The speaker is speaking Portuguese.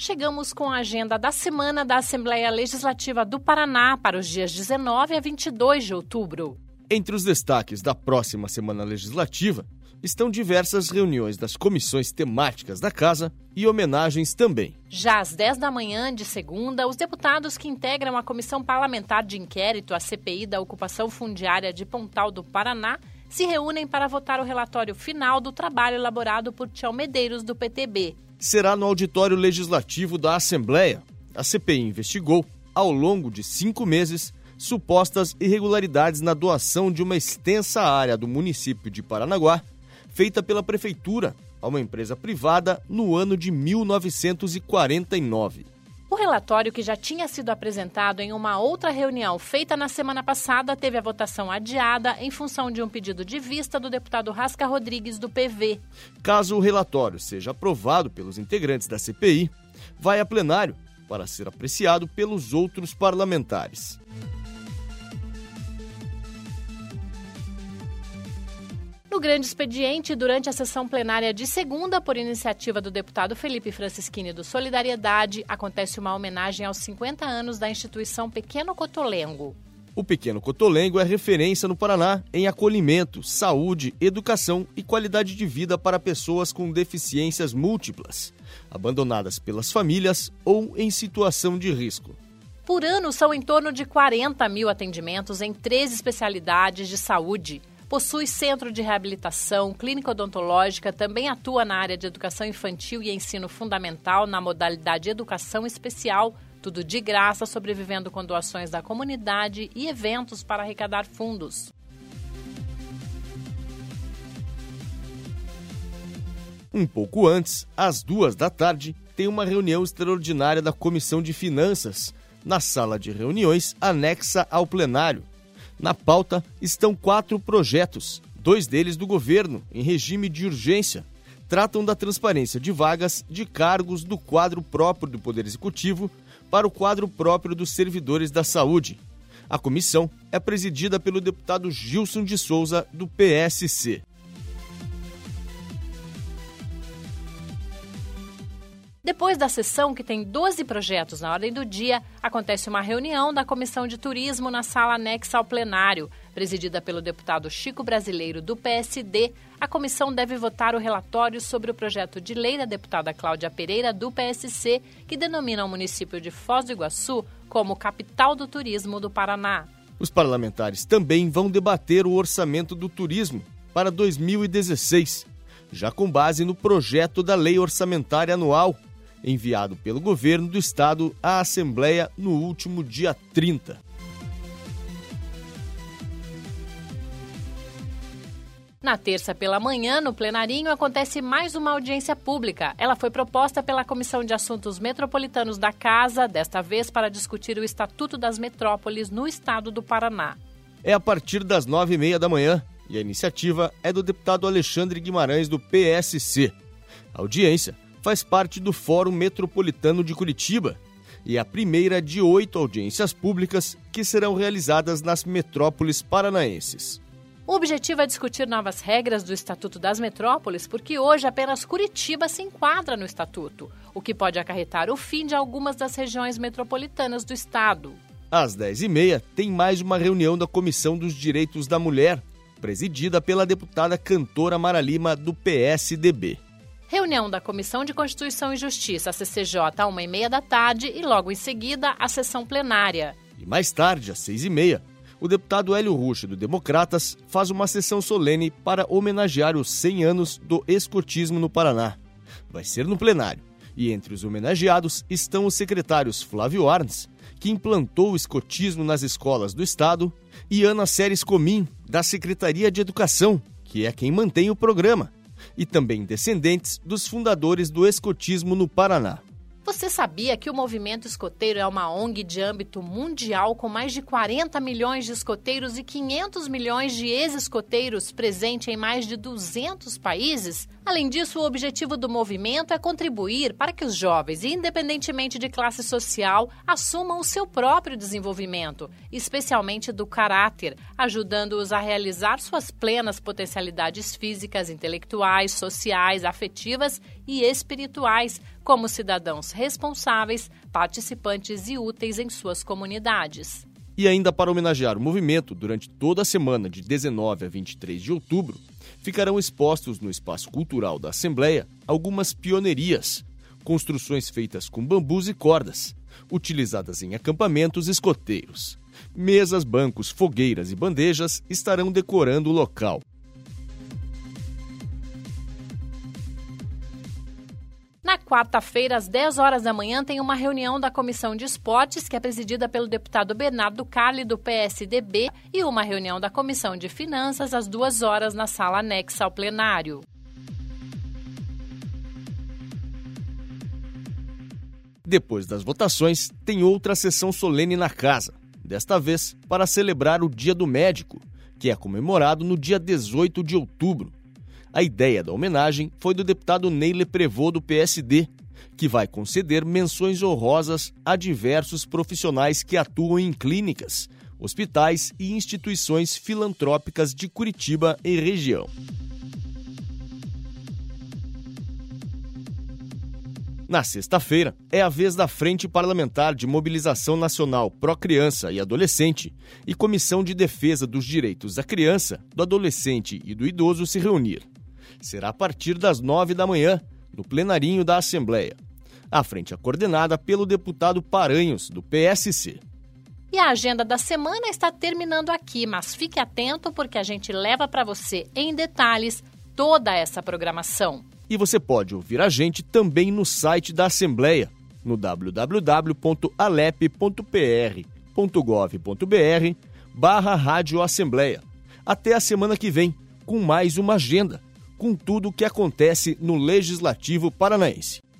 Chegamos com a agenda da semana da Assembleia Legislativa do Paraná para os dias 19 a 22 de outubro. Entre os destaques da próxima semana legislativa estão diversas reuniões das comissões temáticas da Casa e homenagens também. Já às 10 da manhã de segunda, os deputados que integram a Comissão Parlamentar de Inquérito, a CPI da Ocupação Fundiária de Pontal do Paraná, se reúnem para votar o relatório final do trabalho elaborado por Tião Medeiros, do PTB. Será no auditório legislativo da Assembleia. A CPI investigou, ao longo de 5 meses, supostas irregularidades na doação de uma extensa área do município de Paranaguá, feita pela Prefeitura a uma empresa privada no ano de 1949. O relatório, que já tinha sido apresentado em uma outra reunião feita na semana passada, teve a votação adiada em função de um pedido de vista do deputado Rasca Rodrigues, do PV. Caso o relatório seja aprovado pelos integrantes da CPI, vai a plenário para ser apreciado pelos outros parlamentares. No grande expediente, durante a sessão plenária de segunda, por iniciativa do deputado Felipe Francischini do Solidariedade, acontece uma homenagem aos 50 anos da instituição Pequeno Cotolengo. O Pequeno Cotolengo é referência no Paraná em acolhimento, saúde, educação e qualidade de vida para pessoas com deficiências múltiplas, abandonadas pelas famílias ou em situação de risco. Por ano, são em torno de 40 mil atendimentos em 13 especialidades de saúde. Possui centro de reabilitação, clínica odontológica, também atua na área de educação infantil e ensino fundamental na modalidade educação especial, tudo de graça, sobrevivendo com doações da comunidade e eventos para arrecadar fundos. Um pouco antes, às 2 da tarde, tem uma reunião extraordinária da Comissão de Finanças, na sala de reuniões anexa ao plenário. Na pauta estão 4 projetos, 2 deles do governo, em regime de urgência. Tratam da transparência de vagas de cargos do quadro próprio do Poder Executivo para o quadro próprio dos servidores da saúde. A comissão é presidida pelo deputado Gilson de Souza, do PSC. Depois da sessão, que tem 12 projetos na ordem do dia, acontece uma reunião da Comissão de Turismo na sala anexa ao plenário. Presidida pelo deputado Chico Brasileiro, do PSD, a comissão deve votar o relatório sobre o projeto de lei da deputada Cláudia Pereira, do PSC, que denomina o município de Foz do Iguaçu como capital do turismo do Paraná. Os parlamentares também vão debater o orçamento do turismo para 2016, já com base no projeto da Lei Orçamentária Anual, enviado pelo governo do estado à Assembleia no último dia 30. Na terça pela manhã, no plenarinho, acontece mais uma audiência pública. Ela foi proposta pela Comissão de Assuntos Metropolitanos da Casa, desta vez para discutir o Estatuto das Metrópoles no estado do Paraná. É a partir das 9h30 da manhã e a iniciativa é do deputado Alexandre Guimarães, do PSC. A audiência faz parte do Fórum Metropolitano de Curitiba e é a primeira de 8 audiências públicas que serão realizadas nas metrópoles paranaenses. O objetivo é discutir novas regras do Estatuto das Metrópoles, porque hoje apenas Curitiba se enquadra no Estatuto, o que pode acarretar o fim de algumas das regiões metropolitanas do estado. Às 10h30 tem mais uma reunião da Comissão dos Direitos da Mulher, presidida pela deputada Cantora Mara Lima, do PSDB. Reunião da Comissão de Constituição e Justiça, a CCJ, às 1h30 da tarde e logo em seguida a sessão plenária. E mais tarde, às 6h30, o deputado Hélio Rusch, do Democratas, faz uma sessão solene para homenagear os 100 anos do escotismo no Paraná. Vai ser no plenário. E entre os homenageados estão os secretários Flávio Arnes, que implantou o escotismo nas escolas do estado, e Ana Séries Comim, da Secretaria de Educação, que é quem mantém o programa, e também descendentes dos fundadores do escotismo no Paraná. Você sabia que o Movimento Escoteiro é uma ONG de âmbito mundial com mais de 40 milhões de escoteiros e 500 milhões de ex-escoteiros presente em mais de 200 países? Além disso, o objetivo do movimento é contribuir para que os jovens, independentemente de classe social, assumam o seu próprio desenvolvimento, especialmente do caráter, ajudando-os a realizar suas plenas potencialidades físicas, intelectuais, sociais, afetivas e espirituais, como cidadãos responsáveis, participantes e úteis em suas comunidades. E ainda para homenagear o movimento, durante toda a semana de 19 a 23 de outubro, ficarão expostos no Espaço Cultural da Assembleia algumas pioneirias, construções feitas com bambus e cordas, utilizadas em acampamentos escoteiros. Mesas, bancos, fogueiras e bandejas estarão decorando o local. Na quarta-feira, às 10 horas da manhã, tem uma reunião da Comissão de Esportes, que é presidida pelo deputado Bernardo Carli, do PSDB, e uma reunião da Comissão de Finanças, às 2 horas, na sala anexa ao plenário. Depois das votações, tem outra sessão solene na casa, desta vez para celebrar o Dia do Médico, que é comemorado no dia 18 de outubro. A ideia da homenagem foi do deputado Ney Leprevot, do PSD, que vai conceder menções honrosas a diversos profissionais que atuam em clínicas, hospitais e instituições filantrópicas de Curitiba e região. Na sexta-feira, é a vez da Frente Parlamentar de Mobilização Nacional Pró-Criança e Adolescente e Comissão de Defesa dos Direitos da Criança, do Adolescente e do Idoso se reunir. Será a partir das 9 da manhã, no plenarinho da Assembleia. A frente é coordenada pelo deputado Paranhos, do PSC. E a agenda da semana está terminando aqui, mas fique atento porque a gente leva para você em detalhes toda essa programação. E você pode ouvir a gente também no site da Assembleia, no www.alep.pr.gov.br/Rádio Assembleia. Até a semana que vem, com mais uma agenda, com tudo o que acontece no Legislativo Paranaense.